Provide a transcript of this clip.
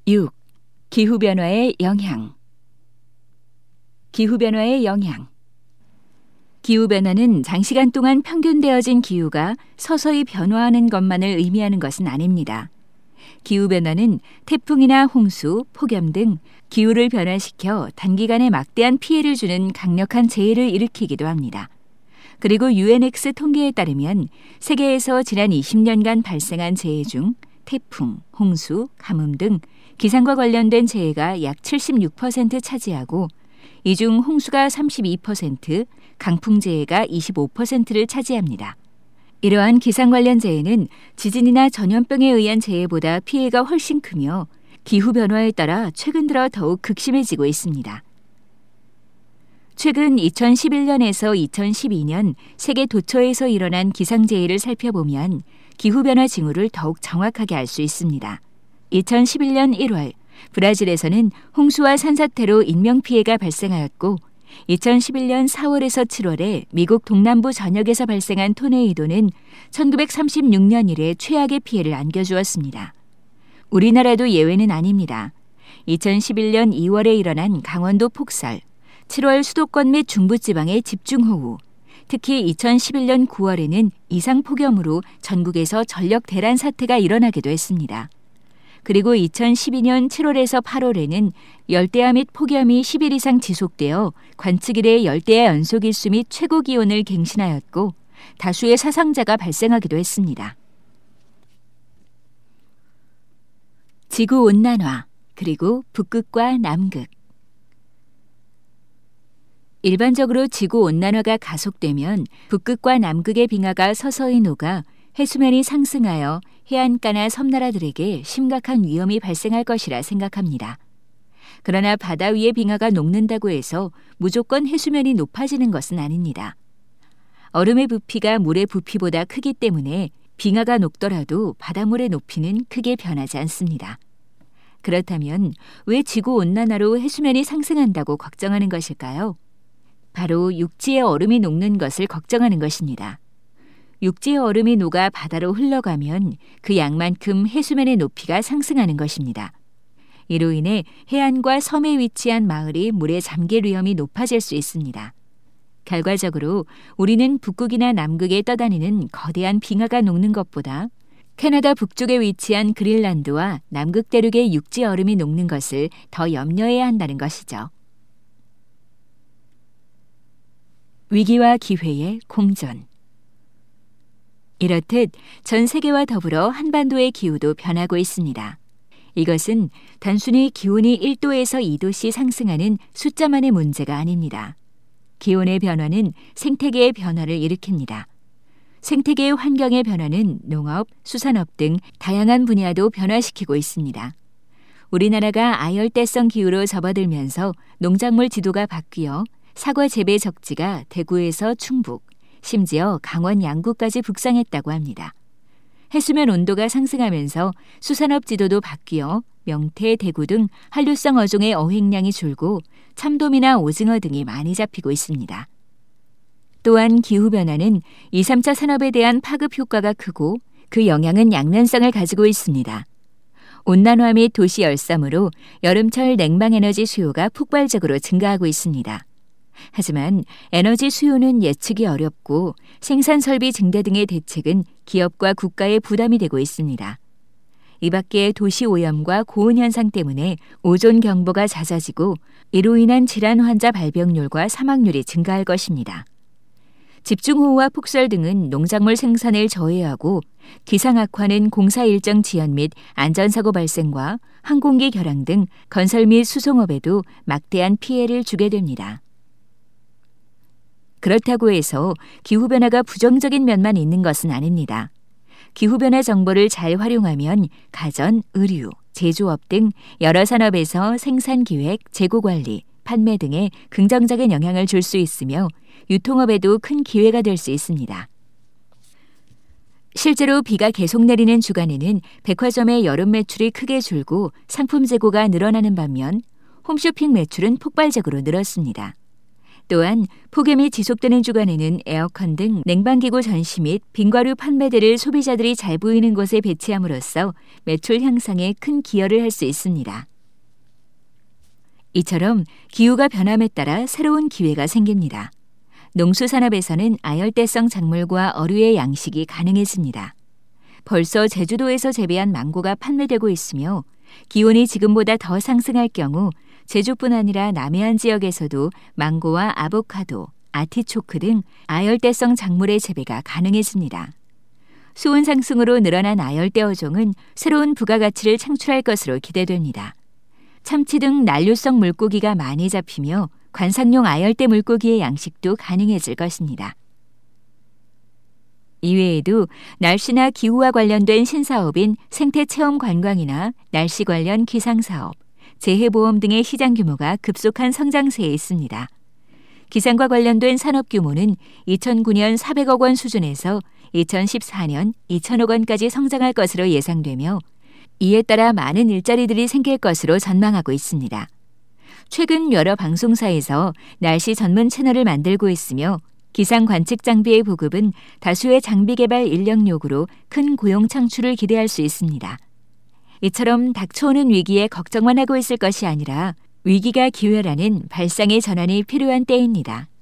6. 기후변화의 영향. 기후변화의 영향. 기후변화는 장시간 동안 평균되어진 기후가 서서히 변화하는 것만을 의미하는 것은 아닙니다. 기후변화는 태풍이나 홍수, 폭염 등 기후를 변화시켜 단기간에 막대한 피해를 주는 강력한 재해를 일으키기도 합니다. 그리고 UNX 통계에 따르면 세계에서 지난 20년간 발생한 재해 중 태풍, 홍수, 가뭄 등 기상과 관련된 재해가 약 76% 차지하고 이 중 홍수가 32%, 강풍재해가 25%를 차지합니다. 이러한 기상 관련 재해는 지진이나 전염병에 의한 재해보다 피해가 훨씬 크며 기후변화에 따라 최근 들어 더욱 극심해지고 있습니다. 최근 2011년에서 2012년 세계 도처에서 일어난 기상재해를 살펴보면 기후변화 징후를 더욱 정확하게 알 수 있습니다. 2011년 1월 브라질에서는 홍수와 산사태로 인명피해가 발생하였고 2011년 4월에서 7월에 미국 동남부 전역에서 발생한 토네이도는 1936년 이래 최악의 피해를 안겨주었습니다. 우리나라도 예외는 아닙니다. 2011년 2월에 일어난 강원도 폭설, 7월 수도권 및 중부지방의 집중호우, 특히 2011년 9월에는 이상폭염으로 전국에서 전력 대란 사태가 일어나기도 했습니다. 그리고 2012년 7월에서 8월에는 열대야 및 폭염이 10일 이상 지속되어 관측 이래 열대야 연속일수 및 최고 기온을 갱신하였고 다수의 사상자가 발생하기도 했습니다. 지구온난화, 그리고 북극과 남극. 일반적으로 지구온난화가 가속되면 북극과 남극의 빙하가 서서히 녹아 해수면이 상승하여 해안가나 섬나라들에게 심각한 위험이 발생할 것이라 생각합니다. 그러나 바다 위의 빙하가 녹는다고 해서 무조건 해수면이 높아지는 것은 아닙니다. 얼음의 부피가 물의 부피보다 크기 때문에 빙하가 녹더라도 바닷물의 높이는 크게 변하지 않습니다. 그렇다면 왜 지구온난화로 해수면이 상승한다고 걱정하는 것일까요? 바로 육지의 얼음이 녹는 것을 걱정하는 것입니다. 육지의 얼음이 녹아 바다로 흘러가면 그 양만큼 해수면의 높이가 상승하는 것입니다. 이로 인해 해안과 섬에 위치한 마을이 물에 잠길 위험이 높아질 수 있습니다. 결과적으로 우리는 북극이나 남극에 떠다니는 거대한 빙하가 녹는 것보다 캐나다 북쪽에 위치한 그린란드와 남극 대륙의 육지 얼음이 녹는 것을 더 염려해야 한다는 것이죠. 위기와 기회의 공존. 이렇듯 전 세계와 더불어 한반도의 기후도 변하고 있습니다. 이것은 단순히 기온이 1도에서 2도씩 상승하는 숫자만의 문제가 아닙니다. 기온의 변화는 생태계의 변화를 일으킵니다. 생태계의 환경의 변화는 농업, 수산업 등 다양한 분야도 변화시키고 있습니다. 우리나라가 아열대성 기후로 접어들면서 농작물 지도가 바뀌어 사과 재배 적지가 대구에서 충북, 심지어 강원 양구까지 북상했다고 합니다. 해수면 온도가 상승하면서 수산업 지도도 바뀌어 명태, 대구 등 한류성 어종의 어획량이 줄고 참돔이나 오징어 등이 많이 잡히고 있습니다. 또한 기후변화는 2, 3차 산업에 대한 파급 효과가 크고 그 영향은 양면성을 가지고 있습니다. 온난화 및 도시 열섬으로 여름철 냉방에너지 수요가 폭발적으로 증가하고 있습니다. 하지만 에너지 수요는 예측이 어렵고 생산설비 증대 등의 대책은 기업과 국가의 부담이 되고 있습니다. 이 밖에 도시 오염과 고온 현상 때문에 오존 경보가 잦아지고 이로 인한 질환 환자 발병률과 사망률이 증가할 것입니다. 집중호우와 폭설 등은 농작물 생산을 저해하고 기상 악화는 공사 일정 지연 및 안전사고 발생과 항공기 결항 등 건설 및 수송업에도 막대한 피해를 주게 됩니다. 그렇다고 해서 기후변화가 부정적인 면만 있는 것은 아닙니다. 기후변화 정보를 잘 활용하면 가전, 의류, 제조업 등 여러 산업에서 생산기획, 재고관리, 판매 등에 긍정적인 영향을 줄 수 있으며 유통업에도 큰 기회가 될 수 있습니다. 실제로 비가 계속 내리는 주간에는 백화점의 여름 매출이 크게 줄고 상품 재고가 늘어나는 반면 홈쇼핑 매출은 폭발적으로 늘었습니다. 또한 폭염이 지속되는 주간에는 에어컨 등 냉방기구 전시 및 빙과류 판매대를 소비자들이 잘 보이는 곳에 배치함으로써 매출 향상에 큰 기여를 할 수 있습니다. 이처럼 기후가 변함에 따라 새로운 기회가 생깁니다. 농수산업에서는 아열대성 작물과 어류의 양식이 가능해집니다. 벌써 제주도에서 재배한 망고가 판매되고 있으며 기온이 지금보다 더 상승할 경우 제주뿐 아니라 남해안 지역에서도 망고와 아보카도, 아티초크 등 아열대성 작물의 재배가 가능해집니다. 수온 상승으로 늘어난 아열대 어종은 새로운 부가가치를 창출할 것으로 기대됩니다. 참치 등 난류성 물고기가 많이 잡히며 관상용 아열대 물고기의 양식도 가능해질 것입니다. 이외에도 날씨나 기후와 관련된 신사업인 생태체험 관광이나 날씨 관련 기상사업, 재해보험 등의 시장 규모가 급속한 성장세에 있습니다. 기상과 관련된 산업 규모는 2009년 400억 원 수준에서 2014년 2천억 원까지 성장할 것으로 예상되며 이에 따라 많은 일자리들이 생길 것으로 전망하고 있습니다. 최근 여러 방송사에서 날씨 전문 채널을 만들고 있으며 기상 관측 장비의 보급은 다수의 장비 개발 인력 요구로 큰 고용 창출을 기대할 수 있습니다. 이처럼 닥쳐오는 위기에 걱정만 하고 있을 것이 아니라 위기가 기회라는 발상의 전환이 필요한 때입니다.